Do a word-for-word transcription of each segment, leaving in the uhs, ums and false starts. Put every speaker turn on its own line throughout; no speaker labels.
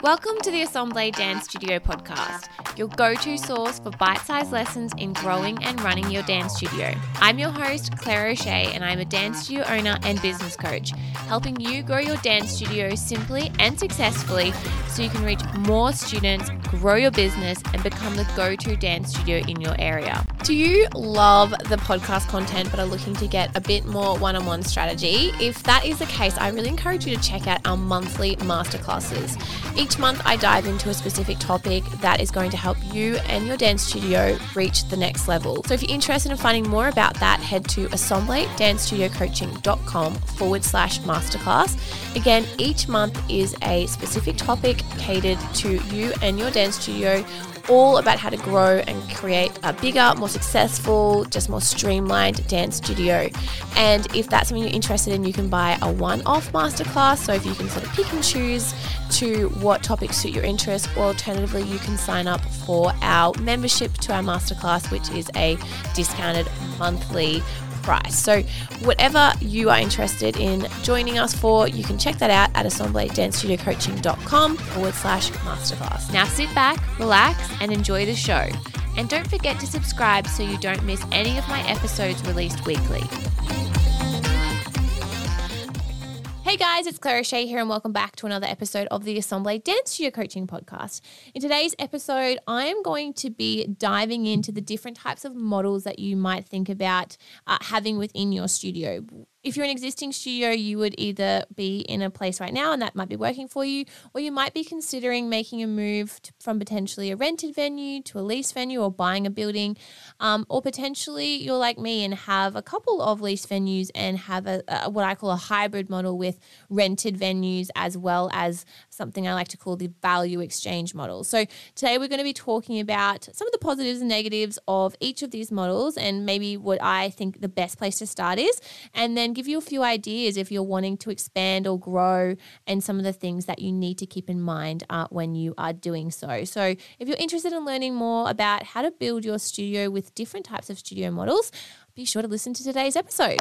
Welcome to the Assemble Dance Studio podcast, your go-to source for bite-sized lessons in growing and running your dance studio. I'm your host, Claire O'Shea, and I'm a dance studio owner and business coach, helping you grow your dance studio simply and successfully so you can reach more students, grow your business, and become the go-to dance studio in your area. Do you love the podcast content but are looking to get a bit more one-on-one strategy? If that is the case, I really encourage you to check out our monthly masterclasses. Each month, I dive into a specific topic that is going to help you and your dance studio reach the next level. So if you're interested in finding more about that, head to assembledancestudio.coaching.com forward slash masterclass. Again, each month is a specific topic catered to you and your dance studio, all about how to grow and create a bigger, more successful, just more streamlined dance studio. And if that's something you're interested in, you can buy a one-off masterclass. So if you can sort of pick and choose to what topics suit your interest, or alternatively, you can sign up for our membership to our masterclass, which is a discounted monthly price. So whatever you are interested in joining us for, you can check that out at assembledancestudio.coaching.com forward slash masterclass. Now sit back, relax, and enjoy the show. And don't forget to subscribe so you don't miss any of my episodes released weekly. Hey guys, it's Claire O'Shea here and welcome back to another episode of the Assemble Dance Studio Coaching Podcast. In today's episode, I am going to be diving into the different types of models that you might think about uh, having within your studio. If you're an existing studio, you would either be in a place right now and that might be working for you, or you might be considering making a move to, from potentially a rented venue to a lease venue, or buying a building, um, or potentially you're like me and have a couple of lease venues and have a, a what I call a hybrid model with rented venues as well as something I like to call the value exchange model. So today we're going to be talking about some of the positives and negatives of each of these models and maybe what I think the best place to start is, and then give you a few ideas if you're wanting to expand or grow and some of the things that you need to keep in mind uh, when you are doing so. So if you're interested in learning more about how to build your studio with different types of studio models, be sure to listen to today's episode.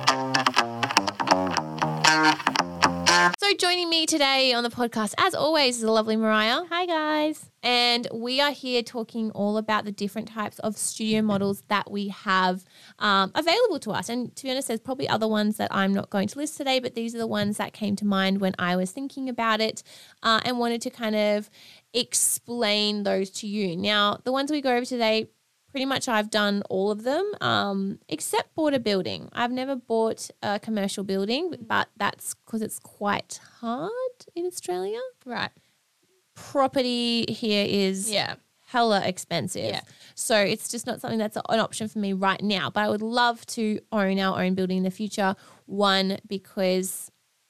So joining me today on the podcast, as always, is the lovely Mariah.
Hi, guys.
And we are here talking all about the different types of studio models that we have um, available to us. And to be honest, there's probably other ones that I'm not going to list today, but these are the ones that came to mind when I was thinking about it uh, and wanted to kind of explain those to you. Now, the ones we go over today, pretty much I've done all of them um, except bought a building. I've never bought a commercial building, but that's because it's quite hard in Australia.
Right.
Property here is
Yeah.
hella expensive.
Yeah.
So it's just not something that's an option for me right now. But I would love to own our own building in the future. One, because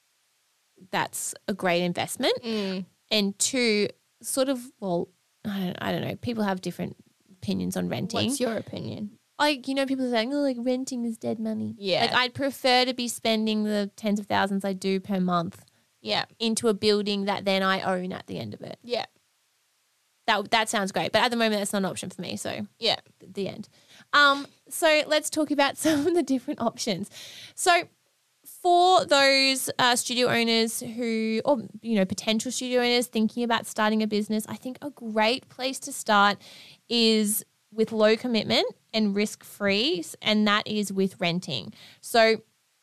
that's a great investment.
Mm.
And two, sort of, well, I don't, I don't know. People have different opinions on renting.
What's your opinion?
Like, you know, people are saying, oh, like renting is dead money.
Yeah.
Like I'd prefer to be spending the tens of thousands I do per month
Yeah.
into a building that then I own at the end of it.
Yeah.
That that sounds great. But at the moment, that's not an option for me. So
Yeah.
the end. Um, so let's talk about some of the different options. So for those uh, studio owners who, or, you know, potential studio owners thinking about starting a business, I think a great place to start is with low commitment and risk-free, and that is with renting. So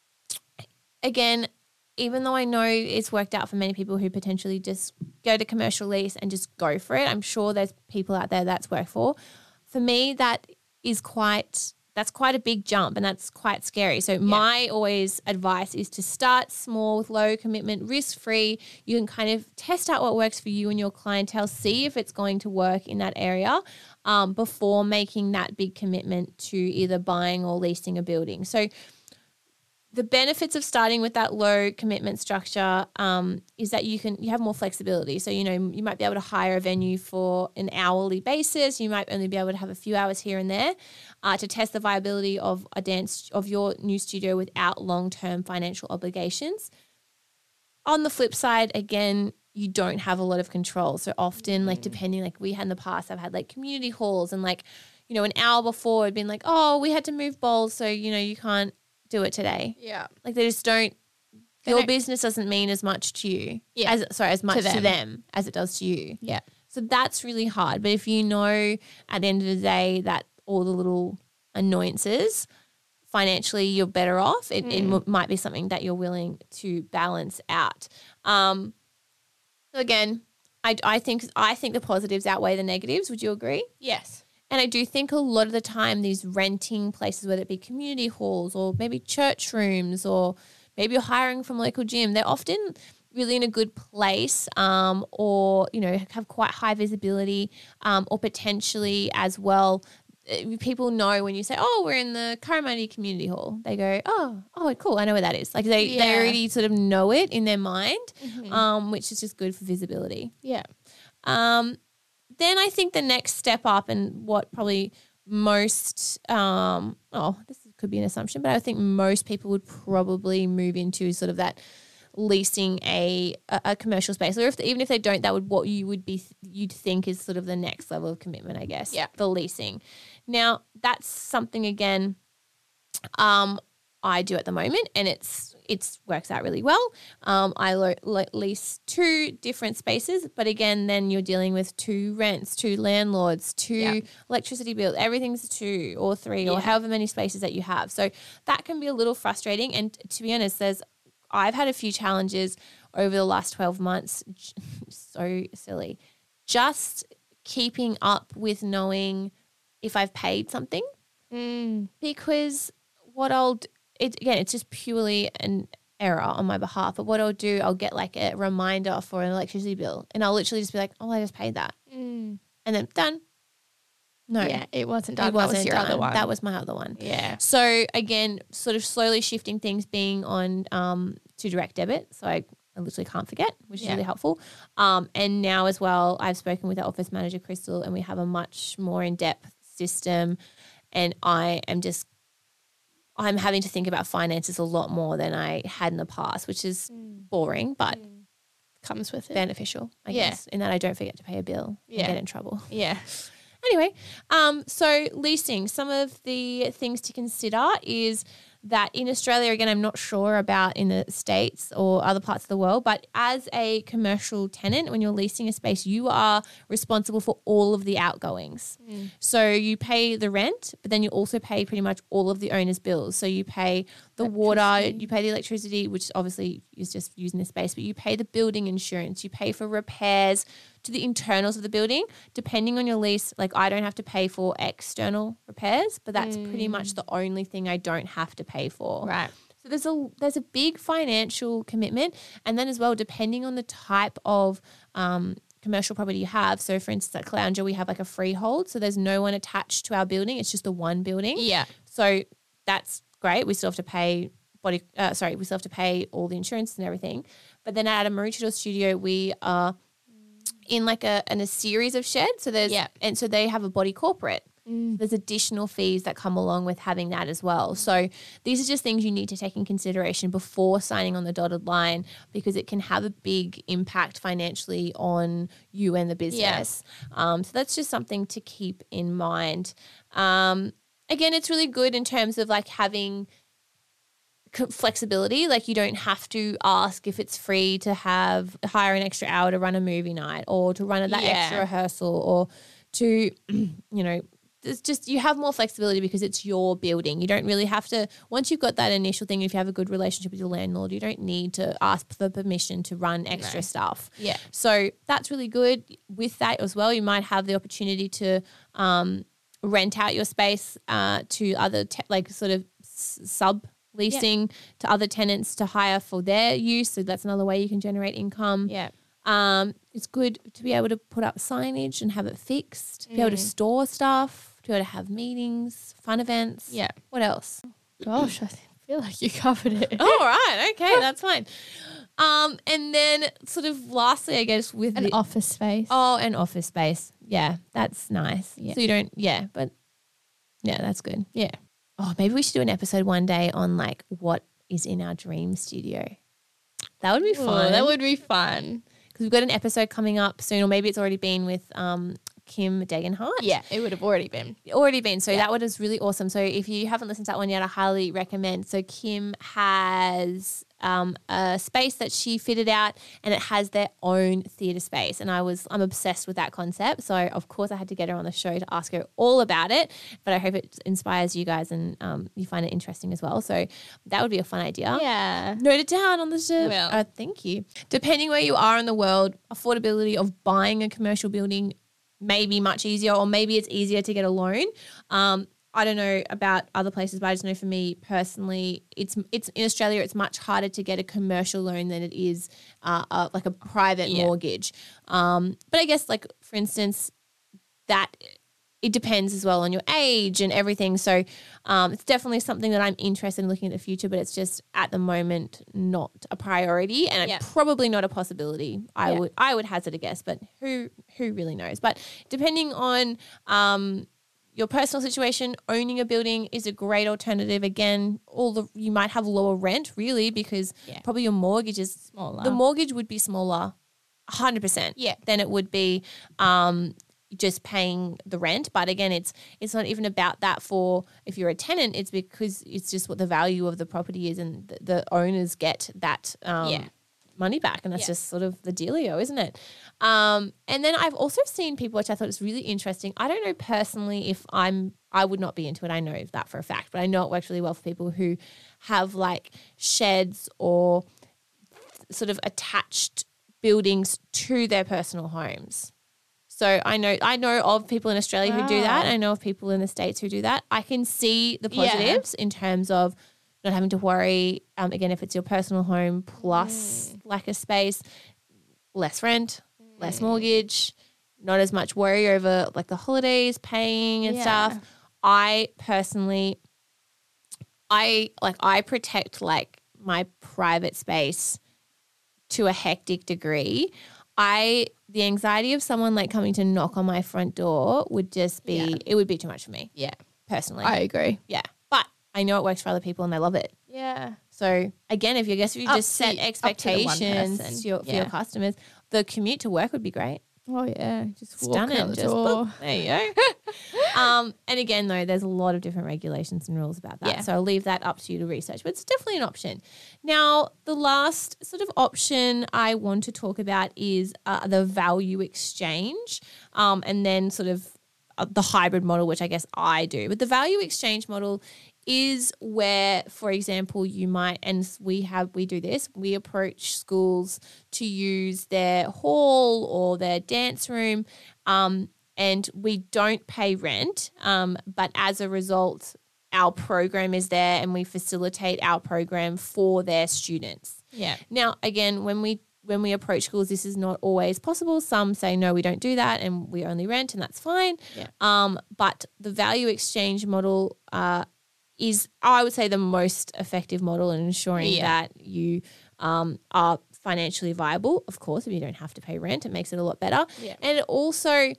again, even though I know it's worked out for many people who potentially just go to commercial lease and just go for it, I'm sure there's people out there that's worked for. For me, that is quite, that's quite a big jump and that's quite scary. So yeah. My always advice is to start small with low commitment, risk-free. You can kind of test out what works for you and your clientele, see if it's going to work in that area um, before making that big commitment to either buying or leasing a building. So the benefits of starting with that low commitment structure um, is that you can you have more flexibility. So, you know, you might be able to hire a venue for an hourly basis. You might only be able to have a few hours here and there uh, to test the viability of a dance of your new studio without long-term financial obligations. On the flip side, again, you don't have a lot of control. So often, like depending, like we had in the past, I've had like community halls and like, you know, an hour before it'd been like, oh, we had to move bowls, so, you know, you can't do it today.
Yeah.
Like they just don't Your business doesn't mean as much to you.
Yeah.
As sorry, as much to them.
them.
to them as it does to you.
Yeah.
So that's really hard. But if you know at the end of the day that all the little annoyances, financially you're better off, it, mm. it m- might be something that you're willing to balance out. Um, so again, I, I think I think the positives outweigh the negatives. Would you agree?
Yes.
And I do think a lot of the time these renting places, whether it be community halls or maybe church rooms or maybe you're hiring from a local gym, they're often really in a good place um, or, you know, have quite high visibility um, or potentially as well. People know when you say, oh, we're in the Currimundi Community Hall. They go, oh, oh, cool. I know where that is. Like they, yeah. they already sort of know it in their mind, mm-hmm. um, which is just good for visibility.
Yeah.
Um, then I think the next step up and what probably most, um, oh, this could be an assumption, but I think most people would probably move into sort of that leasing a a, a commercial space, or if they, even if they don't, that would what you would be you'd think is sort of the next level of commitment, I guess.
Yeah,
the leasing. Now that's something again, um, I do at the moment, and it's it's works out really well. Um, I lo- lo- lease two different spaces, but again, then you're dealing with two rents, two landlords, two yeah. electricity bills. Everything's two or three yeah. or however many spaces that you have. So that can be a little frustrating. And to be honest, there's I've had a few challenges over the last twelve months. So silly. Just keeping up with knowing if I've paid something
mm.
because what I'll do, it, again, it's just purely an error on my behalf. But what I'll do, I'll get like a reminder for an electricity bill and I'll literally just be like, oh, I just paid that.
Mm.
And then done. No.
Yeah, it wasn't done.
It wasn't
that was your
done.
other one.
That was my other one.
Yeah.
So again, sort of slowly shifting things being on um, to direct debit. So I, I literally can't forget, which is
yeah.
really helpful. Um, and now as well, I've spoken with our office manager, Crystal, and we have a much more in-depth system. And I am just, I'm having to think about finances a lot more than I had in the past, which is mm. boring, but mm.
comes with it.
Beneficial, I yeah. guess, in that I don't forget to pay a bill
yeah.
and get in trouble.
Yeah.
Anyway, um, so leasing, some of the things to consider is that in Australia, again, I'm not sure about in the States or other parts of the world, but as a commercial tenant, when you're leasing a space, you are responsible for all of the outgoings.
Mm.
So you pay the rent, but then you also pay pretty much all of the owner's bills. So you pay the water, you pay the electricity, which obviously is just using the space, but you pay the building insurance, you pay for repairs to the internals of the building. Depending on your lease, like I don't have to pay for external repairs, but that's mm. pretty much the only thing I don't have to pay for.
Right.
So there's a there's a big financial commitment, and then as well, depending on the type of um, commercial property you have. So for instance, at Caloundra, we have like a freehold, so there's no one attached to our building. It's just the one building.
Yeah.
So that's great. We still have to pay body. Uh, sorry, we still have to pay all the insurance and everything. But then at a Maroochydore studio, we are in like a in a series of sheds. So there's
yeah.
and so they have a body corporate.
Mm.
There's additional fees that come along with having that as well. So these are just things you need to take in consideration before signing on the dotted line, because it can have a big impact financially on you and the business. Yeah. Um, so that's just something to keep in mind. Um, again, it's really good in terms of like having flexibility. Like you don't have to ask if it's free to have hire an extra hour to run a movie night or to run that yeah. extra rehearsal or to, you know, it's just you have more flexibility because it's your building. You don't really have to, once you've got that initial thing, if you have a good relationship with your landlord, you don't need to ask for permission to run extra no. stuff.
Yeah.
So that's really good. With that as well, you might have the opportunity to um, rent out your space uh, to other te- like sort of s- sub leasing yep. to other tenants to hire for their use. So that's another way you can generate income.
Yeah.
Um, it's good to be able to put up signage and have it fixed, to be mm. able to store stuff, to be able to have meetings, fun events.
Yeah.
What else?
Gosh, I feel like you covered it.
Oh, right. Okay, that's fine. Um, and then sort of lastly, I guess with
an
the,
office space.
Oh, an office space. Yeah, that's nice.
Yeah.
So you don't, yeah, but yeah, that's good.
Yeah.
Oh, maybe we should do an episode one day on like what is in our dream studio. That would be fun.
Ooh, that would be fun.
Because we've got an episode coming up soon, or maybe it's already been with um, Kim Degenhart.
Yeah, it would have already been.
Already been. So
Yeah.
that one is really awesome. So if you haven't listened to that one yet, I highly recommend. So Kim has um, a space that she fitted out, and it has their own theatre space. And I was I'm obsessed with that concept. So of course I had to get her on the show to ask her all about it. But I hope it inspires you guys and um, you find it interesting as well. So that would be a fun idea.
Yeah.
Note it down on the show.
Will.
Uh, thank you. Depending where you are in the world, affordability of buying a commercial building may be much easier, or maybe it's easier to get a loan. Um, I don't know about other places, but I just know for me personally, it's it's in Australia, it's much harder to get a commercial loan than it is uh, uh, like a private
Yeah.
mortgage. Um, but I guess, like, for instance, that it depends as well on your age and everything. So um, it's definitely something that I'm interested in looking at the future, but it's just at the moment not a priority, and
Yeah.
probably not a possibility. I
Yeah.
would I would hazard a guess, but who who really knows? But depending on um, your personal situation, owning a building is a great alternative. Again, all the you might have lower rent really because
Yeah.
probably your mortgage is
Smaller.
the mortgage would be smaller, one hundred percent.
Yeah.
Than it would be um, just paying the rent. But again, it's it's not even about that for if you're a tenant. It's because it's just what the value of the property is, and the, the owners get that um,
Yeah.
money back, and that's
Yeah.
just sort of the dealio, isn't it? Um, and then I've also seen people, which I thought was really interesting. I don't know personally if I'm I would not be into it. I know that for a fact, but I know it works really well for people who have like sheds or sort of attached buildings to their personal homes. So I know I know of people in Australia who do that.
Wow.
I know of people in the States who do that. I can see the
Yeah.
positives in terms of not having to worry. Um, again, if it's your personal home plus lack of space, less rent, less mortgage, not as much worry over like the holidays, paying and
Yeah.
stuff. I personally, I like I protect like my private space to a hectic degree. I the anxiety of someone like coming to knock on my front door would just be
Yeah.
it would be too much for me
Yeah.
personally.
I agree.
yeah, but I know it works for other people and they love it.
Yeah.
So again, if you I guess if you
Up
just set
to- up to the one
expectations
person.
to your, for your
Yeah.
customers, the commute to work would be great.
Oh yeah. Just walk
Stunning.
out the
Just
door.
boop, there you go. um, and again, though, there's a lot of different regulations and rules about that.
Yeah.
So I'll leave that up to you to research, but it's definitely an option. Now, the last sort of option I want to talk about is uh, the value exchange, um, and then sort of uh, the hybrid model, which I guess I do. But the value exchange model is where, for example, you might, and we have, we do this, we approach schools to use their hall or their dance room, um, and we don't pay rent, um, but as a result, our program is there and we facilitate our program for their students.
Yeah.
Now, again, when we when we approach schools, this is not always possible. Some say, no, we don't do that and we only rent, and that's fine.
Yeah.
Um, but the value exchange model uh, is, I would say, the most effective model in ensuring
Yeah.
that you um, are financially viable. Of course, if you don't have to pay rent, it makes it a lot better.
Yeah.
And it also,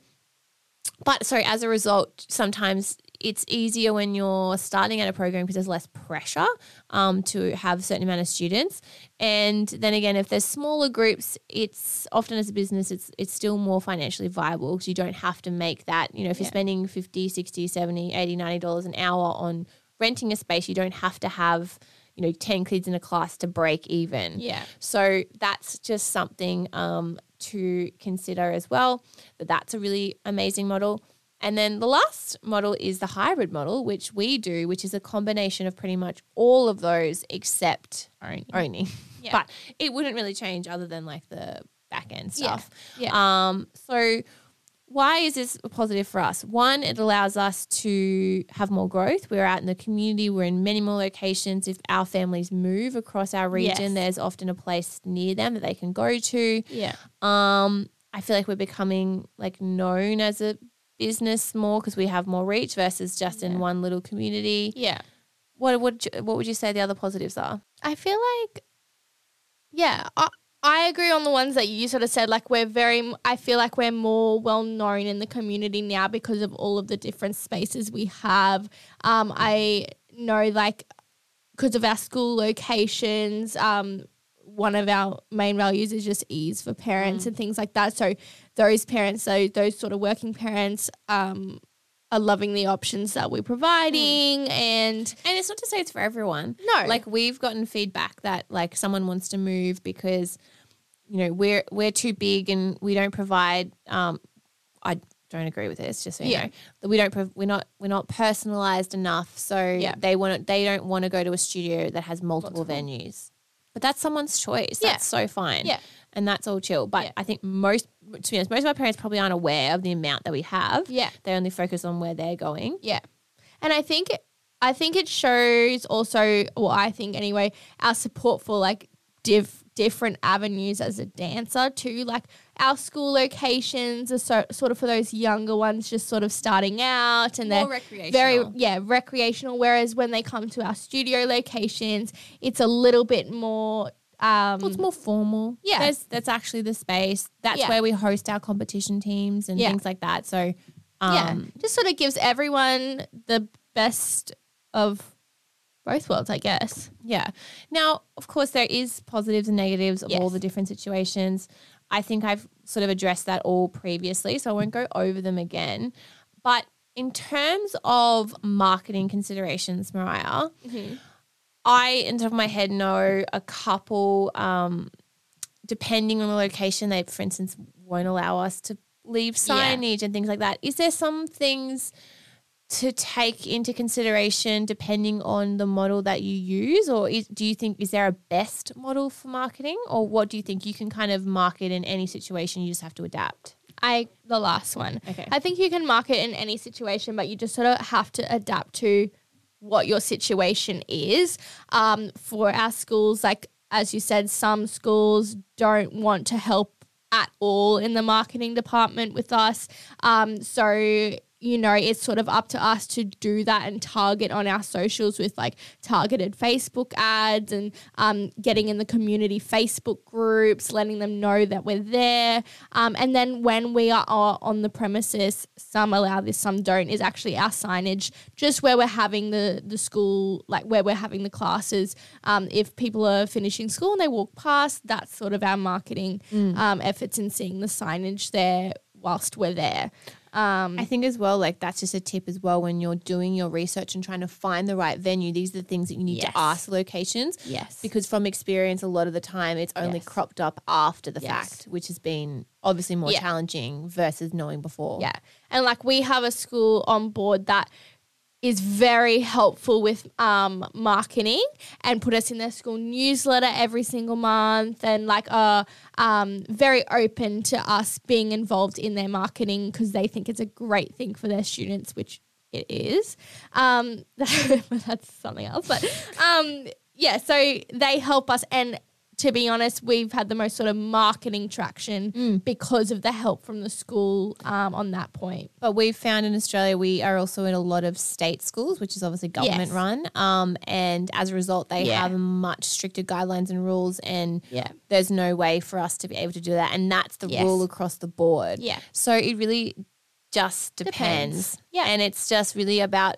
but sorry, as a result, sometimes it's easier when you're starting at a program because there's less pressure um, to have a certain amount of students. And then again, if there's smaller groups, it's often as a business, it's it's still more financially viable because you don't have to make that, you know, if you're
Yeah.
spending fifty, sixty, seventy, eighty, ninety dollars an hour on renting a space, you don't have to have, you know, ten kids in a class to break even.
Yeah.
So that's just something um, to consider as well, that that's a really amazing model. And then the last model is the hybrid model, which we do, which is a combination of pretty much all of those except
Owning.
owning.
Yeah.
But it wouldn't really change other than like the back end
Yeah.
stuff.
Yeah.
Um, so why is this a positive for us? One, it allows us to have more growth. We're out in the community. We're in many more locations. If our families move across our region,
Yes.
there's often a place near them that they can go to.
Yeah.
Um, I feel like we're becoming like known as a business more because we have more reach versus just in
Yeah.
one little community.
Yeah.
What would you, what would you say the other positives are?
I feel like, yeah, I, I agree on the ones that you sort of said. Like we're very, I feel like we're more well known in the community now because of all of the different spaces we have. Um, I know like because of our school locations, um, one of our main values is just ease for parents
Mm.
and things like that. So those parents, so those sort of working parents, um, are loving the options that we're providing. And
And it's not to say it's for everyone.
No.
Like we've gotten feedback that like someone wants to move because, you know, we're we're too big and we don't provide um I don't agree with this, just so you
Yeah.
know. That we don't prov- we're not we're not personalized enough. So
Yeah.
they want they don't want to go to a studio that has multiple,
Multiple.
venues. But that's someone's choice.
Yeah.
That's so fine.
Yeah.
And that's all chill. But
Yeah.
I think most to be honest, most of our parents probably aren't aware of the amount that we have.
yeah.
They only focus on where they're going.
Yeah. And I think I think it shows also, well, I think anyway, our support for like diff, different avenues as a dancer too. Like our school locations are so, sort of for those younger ones just sort of starting out, and
More
they're
recreational.
very, yeah, recreational. Whereas when they come to our studio locations, it's a little bit more um
Well, it's more formal.
Yeah.
There's, that's actually the space. That's
Yeah.
where we host our competition teams and
Yeah.
things like that. So, um,
yeah, just sort of gives everyone the best of both worlds, I guess.
yeah. Now, of course, there is positives and negatives of all
Yes.
the different situations. I think I've sort of addressed that all previously, so I won't go over them again. But in terms of marketing considerations, Mariah, I, in the top of my head, know a couple, um, depending on the location, they, for instance, won't allow us to leave
Yeah.
signage and things like that. Is there some things to take into consideration depending on the model that you use? Or is, do you think, is there a best model for marketing? Or what do you think you can kind of market in any situation, you just have to adapt?
I the last one.
Okay.
I think you can market in any situation, but you just sort of have to adapt to what your situation is. Um, for our schools, like as you said, some schools don't want to help at all in the marketing department with us. Um, so you know, it's sort of up to us to do that and target on our socials with like targeted Facebook ads and um, getting in the community Facebook groups, letting them know that we're there. Um, and then when we are o- on the premises, some allow this, some don't, is actually our signage just where we're having the, the school, like where we're having the classes. Um, if people are finishing school and they walk past, that's sort of our marketing um, efforts in seeing the signage there whilst we're there. Um,
I think as well, like that's just a tip as well when you're doing your research and trying to find the right venue. These are the things that you need
Yes.
to ask locations.
yes.
Because from experience, a lot of the time it's only
Yes.
cropped up after the
Yes.
fact, which has been obviously more
Yeah.
challenging versus knowing before.
Yeah. And like we have a school on board that is very helpful with um, marketing and put us in their school newsletter every single month, and like are um, very open to us being involved in their marketing because they think it's a great thing for their students, which it is. Um, that's something else. But um, yeah, so they help us, and to be honest, we've had the most sort of marketing traction because of the help from the school um, on that point.
But we've found in Australia, we are also in a lot of state schools, which is obviously government
Yes.
run. Um, and as a result, they
Yeah.
have much stricter guidelines and rules, and
Yeah.
there's no way for us to be able to do that. And that's the
Yes.
rule across the board.
Yeah.
So it really just depends.
Depends. Yeah.
And it's just really about,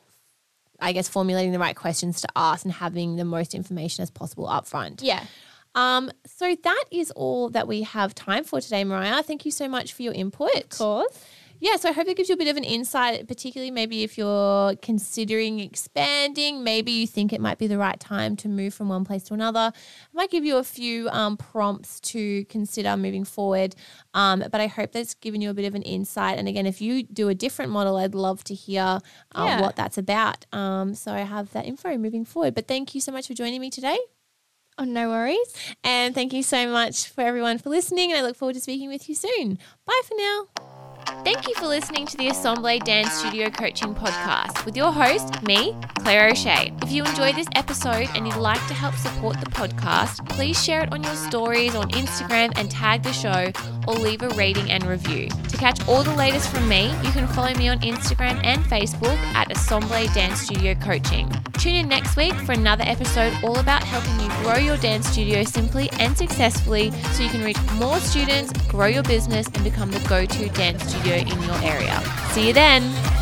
I guess, formulating the right questions to ask and having the most information as possible up front.
Yeah.
Um, so that is all that we have time for today, Mariah. Thank you so much for your input. Of
course.
Yeah, so I hope it gives you a bit of an insight, particularly maybe if you're considering expanding, maybe you think it might be the right time to move from one place to another. I might give you a few um, prompts to consider moving forward, um, but I hope that's given you a bit of an insight. And again, if you do a different model, I'd love to hear um,
Yeah.
what that's about. Um, so I have that info moving forward. But thank you so much for joining me today.
Oh, no worries.
And thank you so much for everyone for listening, and I look forward to speaking with you soon. Bye for now. Thank you for listening to the Assemble Dance Studio Coaching Podcast with your host, me, Claire O'Shea. If you enjoyed this episode and you'd like to help support the podcast, please share it on your stories on Instagram and tag the show, or leave a rating and review. To catch all the latest from me, you can follow me on Instagram and Facebook at Assemble Dance Studio Coaching. Tune in next week for another episode all about helping you grow your dance studio simply and successfully so you can reach more students, grow your business, and become the go-to dance studio in your area. See you then.